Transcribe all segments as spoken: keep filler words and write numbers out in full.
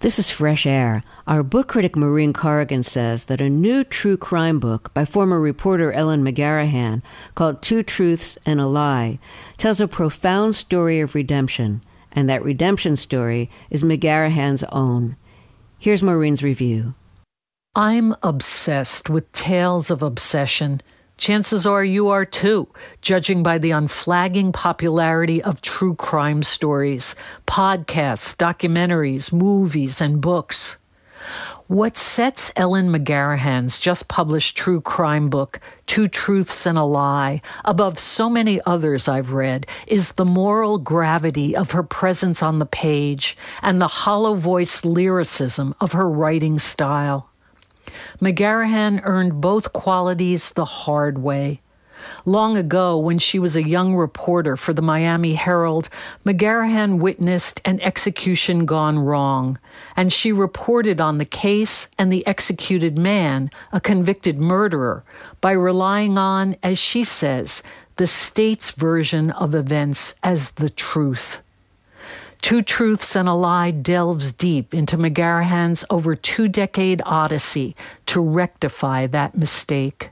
This is Fresh Air. Our book critic Maureen Corrigan says that a new true crime book by former reporter Ellen McGarrahan called Two Truths and a Lie tells a profound story of redemption, and that redemption story is McGarrahan's own. Here's Maureen's review. I'm obsessed with tales of obsession. Chances are you are too, judging by the unflagging popularity of true crime stories, podcasts, documentaries, movies, and books. What sets Ellen McGarrahan's just-published true crime book, Two Truths and a Lie, above so many others I've read is the moral gravity of her presence on the page and the hollow-voiced lyricism of her writing style. McGarrahan earned both qualities the hard way. Long ago, when she was a young reporter for the Miami Herald, McGarrahan witnessed an execution gone wrong, and she reported on the case and the executed man, a convicted murderer, by relying on, as she says, the state's version of events as the truth. Two Truths and a Lie delves deep into McGarrahan's over two-decade odyssey to rectify that mistake.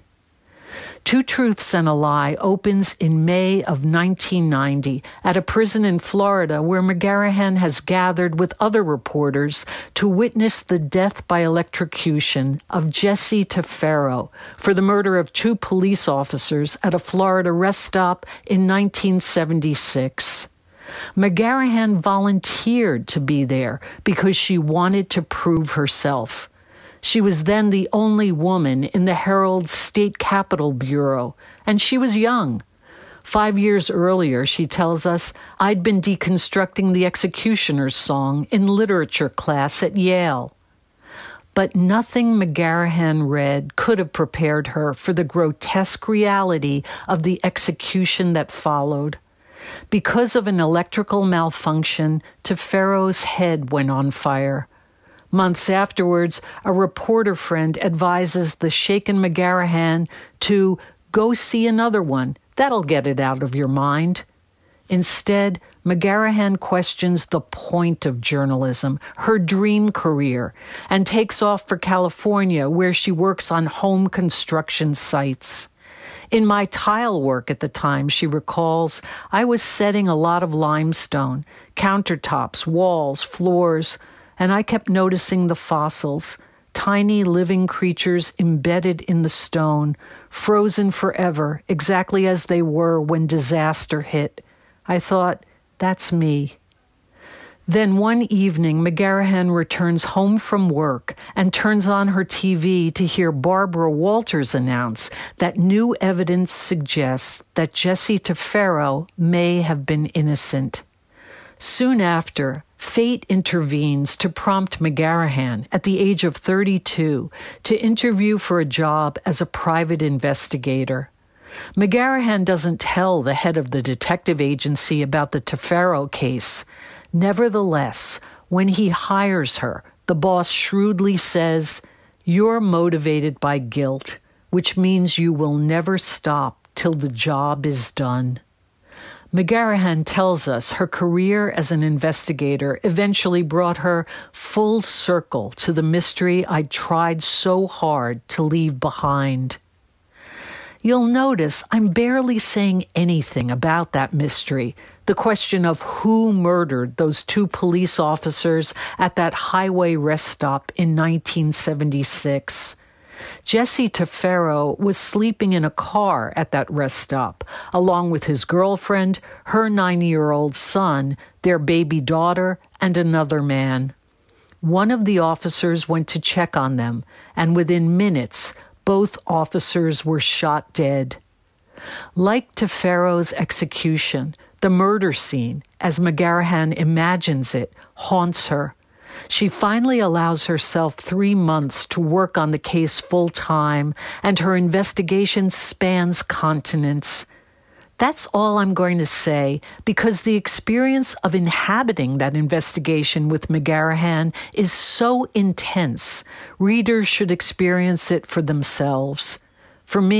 Two Truths and a Lie opens in May of nineteen ninety at a prison in Florida where McGarrahan has gathered with other reporters to witness the death by electrocution of Jesse Tefero for the murder of two police officers at a Florida rest stop in nineteen seventy-six. McGarrahan volunteered to be there because she wanted to prove herself. She was then the only woman in the Herald's State Capitol Bureau, and she was young. Five years earlier, she tells us, I'd been deconstructing the Executioner's Song in literature class at Yale. But nothing McGarrahan read could have prepared her for the grotesque reality of the execution that followed. Because of an electrical malfunction, Tefero's head went on fire. Months afterwards, a reporter friend advises the shaken McGarrahan to go see another one. That'll get it out of your mind. Instead, McGarrahan questions the point of journalism, her dream career, and takes off for California, where she works on home construction sites. In my tile work at the time, she recalls, I was setting a lot of limestone, countertops, walls, floors, and I kept noticing the fossils, tiny living creatures embedded in the stone, frozen forever, exactly as they were when disaster hit. I thought, that's me. Then one evening, McGarrahan returns home from work and turns on her T V to hear Barbara Walters announce that new evidence suggests that Jesse Tefero may have been innocent. Soon after, fate intervenes to prompt McGarrahan, at the age of thirty-two, to interview for a job as a private investigator. McGarrahan doesn't tell the head of the detective agency about the Tefero case. Nevertheless, when he hires her, the boss shrewdly says, you're motivated by guilt, which means you will never stop till the job is done. McGarrahan tells us her career as an investigator eventually brought her full circle to the mystery I tried so hard to leave behind. You'll notice I'm barely saying anything about that mystery, the question of who murdered those two police officers at that highway rest stop in nineteen seventy-six. Jesse Tefero was sleeping in a car at that rest stop, along with his girlfriend, her nine-year-old son, their baby daughter, and another man. One of the officers went to check on them, and within minutes, both officers were shot dead. Like Tefero's execution, the murder scene, as McGarrahan imagines it, haunts her. She finally allows herself three months to work on the case full-time, and her investigation spans continents. That's all I'm going to say, because the experience of inhabiting that investigation with McGarrahan is so intense, readers should experience it for themselves. For me,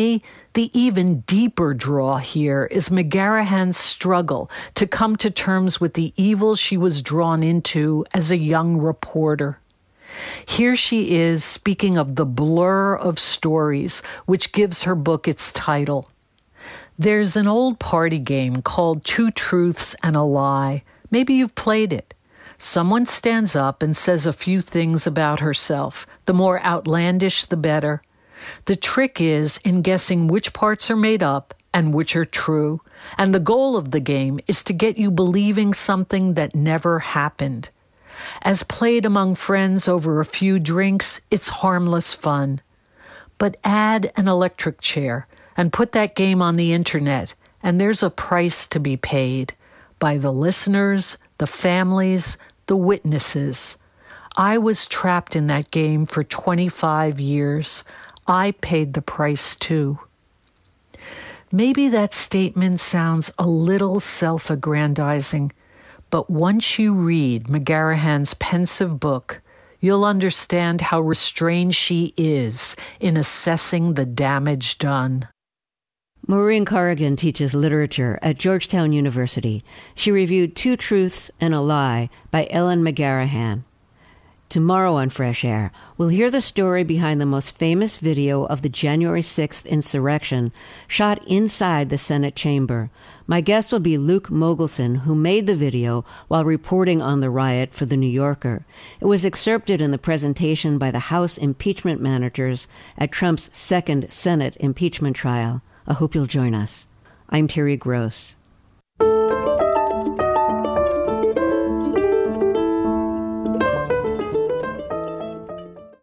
The even deeper draw here is McGarrahan's struggle to come to terms with the evil she was drawn into as a young reporter. Here she is speaking of the blur of stories, which gives her book its title. There's an old party game called Two Truths and a Lie. Maybe you've played it. Someone stands up and says a few things about herself. The more outlandish, the better. The trick is in guessing which parts are made up and which are true. And the goal of the game is to get you believing something that never happened. As played among friends over a few drinks, it's harmless fun. But add an electric chair and put that game on the internet, and there's a price to be paid by the listeners, the families, the witnesses. I was trapped in that game for twenty-five years. I paid the price too. Maybe that statement sounds a little self-aggrandizing, but once you read McGarrahan's pensive book, you'll understand how restrained she is in assessing the damage done. Maureen Corrigan teaches literature at Georgetown University. She reviewed Two Truths and a Lie by Ellen McGarrahan. Tomorrow on Fresh Air, we'll hear the story behind the most famous video of the January sixth insurrection, shot inside the Senate chamber. My guest will be Luke Mogelson, who made the video while reporting on the riot for The New Yorker. It was excerpted in the presentation by the House impeachment managers at Trump's second Senate impeachment trial. I hope you'll join us. I'm Terry Gross.